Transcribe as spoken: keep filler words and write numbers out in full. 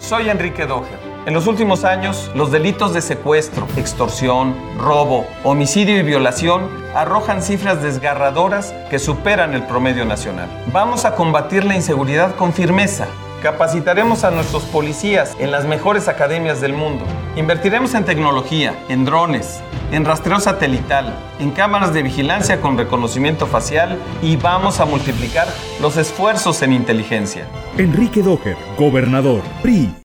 Soy Enrique Doher. En los últimos años, los delitos de secuestro, extorsión, robo, homicidio y violación arrojan cifras desgarradoras que superan el promedio nacional. Vamos a combatir la inseguridad con firmeza. Capacitaremos a nuestros policías en las mejores academias del mundo. Invertiremos en tecnología, en drones, en rastreo satelital, en cámaras de vigilancia con reconocimiento facial y vamos a multiplicar los esfuerzos en inteligencia. Enrique Doher, gobernador, P R I.